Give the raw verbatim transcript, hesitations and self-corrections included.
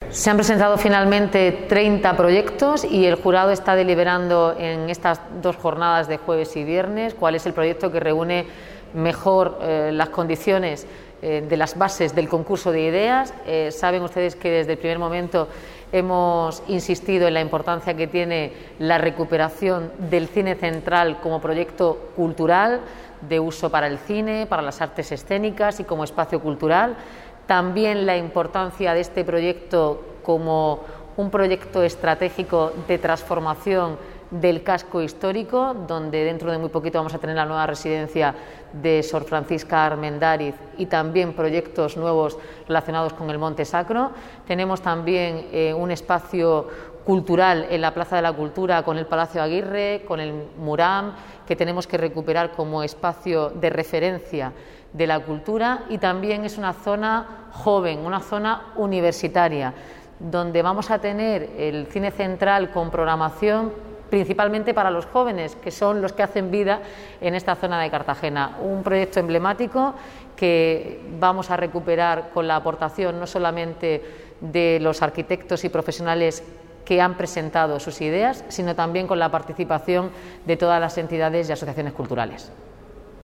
Se han presentado finalmente treinta proyectos y el jurado está deliberando en estas dos jornadas de jueves y viernes cuál es el proyecto que reúne mejor eh, las condiciones eh, de las bases del concurso de ideas. Eh, saben ustedes que desde el primer momento hemos insistido en la importancia que tiene la recuperación del cine central como proyecto cultural de uso para el cine, para las artes escénicas y como espacio cultural. También la importancia de este proyecto como un proyecto estratégico de transformación del casco histórico, donde dentro de muy poquito vamos a tener la nueva residencia de Sor Francisca Armendáriz y también proyectos nuevos relacionados con el Monte Sacro. Tenemos también eh, un espacio cultural en la Plaza de la Cultura con el Palacio Aguirre, con el Muram, que tenemos que recuperar como espacio de referencia de la cultura, y también es una zona joven, una zona universitaria, donde vamos a tener el cine central con programación principalmente para los jóvenes, que son los que hacen vida en esta zona de Cartagena. Un proyecto emblemático que vamos a recuperar con la aportación no solamente de los arquitectos y profesionales que han presentado sus ideas, sino también con la participación de todas las entidades y asociaciones culturales.